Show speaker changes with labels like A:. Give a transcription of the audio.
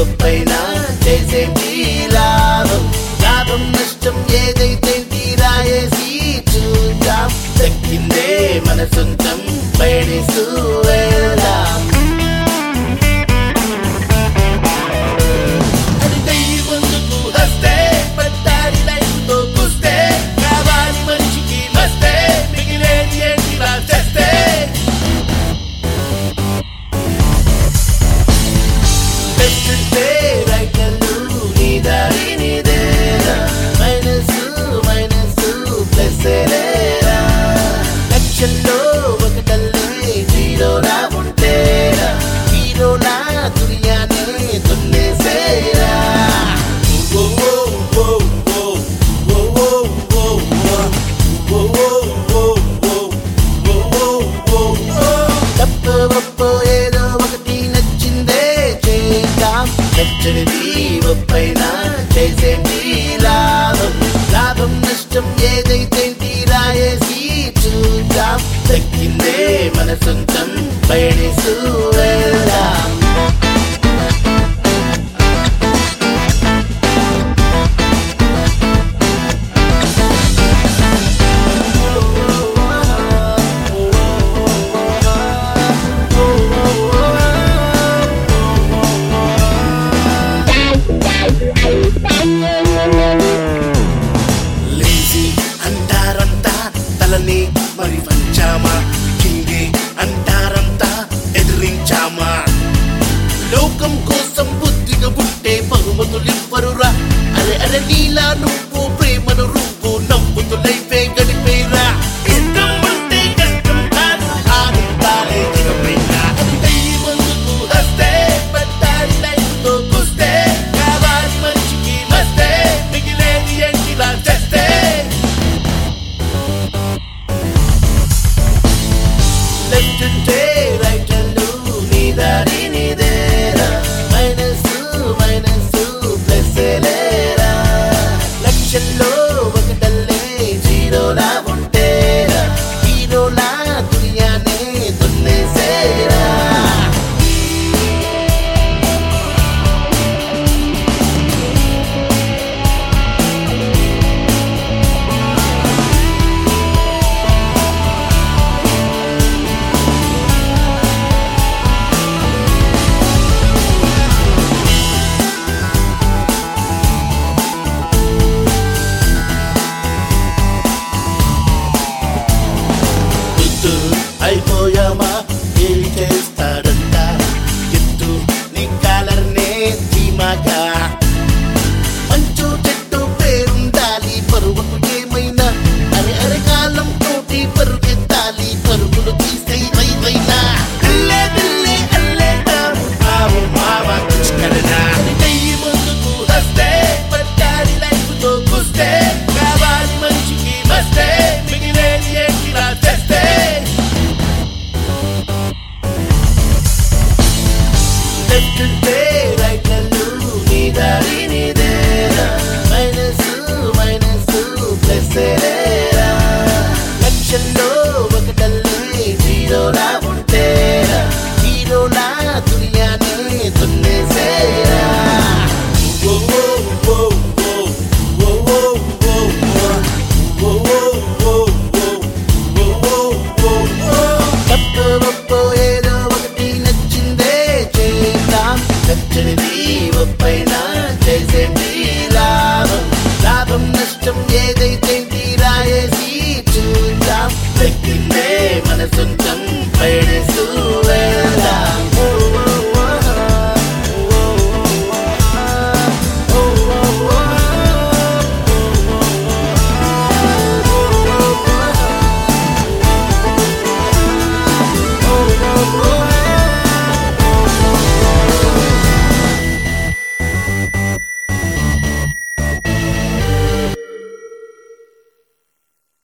A: పైన చేసేది లాభం లాభం నష్టం ఏదైతే తీరాయేసి చూద్దాం దక్కిందే మన సొంతం పయనిస్తూ వెళ్దాం పైన చేసేది లాభం లాభం నష్టం ఏదైతే తీరాయేసి చూద్దాం దక్కిందే మన సొంతం పయనిస్తూ వెళ్దాం మరి వంచామా కింగే అంటారంతా ఎదిరించామా లోకం కోసం బుద్ధిగా పుట్టే బహుమతులివ్వరురా అరే అరే నీలా నువ్వు ప్రేమను రువ్వు నవ్వుతులైతే గడిపేరా ఇష్టం అంటే కష్టం కాదు ఆనందాలే దిగపైనా ముందుకు వస్తే పట్టాలి లైఫ్తో కుస్తే కావాలి మంచికి వస్తే మిగిలేది ఏంటిలా చేస్తే లెఫ్ట్ అంటే రైట్ అండు నీ దారి నీదేరా మైనస్ మైనస్ ప్లస్ లేరా లక్షల్లో ఒకటల్లే జీరోలా ఉంటేరా హీరోలా దునియానే దున్నేసేరా అయిపోయామా ఏమి చేస్తాడంట ఎత్తు నీ కాలర్నే ధీమాగా మంచు చెట్టు పేరుండాలి పరువుకు ఏమైనా అరే అరే కాలం తోటి పరుగెత్తాలి పరుగులు తీసే వైనా అల్లే దిల్లే అల్లే ఆవు మావా కుచ్కరనా ముందుకు వస్తే పట్టాలి లైఫ్తో కుస్తే కావాలి మంచికి వస్తే మిగిలేది ఏంటిలా చేస్తే లెఫ్ట్ అంటే రైట్ అండు నీ దారి నీదేరా మైనస్ మైనస్ ప్లస్ లేరా లక్షల్లో ఒకటల్లే జీరోలా ఉంటేరా హీరోలా దునియానే దున్నేసేరా ఏదో ఒకటి నచ్చిందే చేద్దాం నచ్చనిది పైన చేసేది లాభం లాభం నష్టం ఏదైతే తీరాయేసి చూద్దాం దక్కిందే మన సొంతం పయనిస్తూ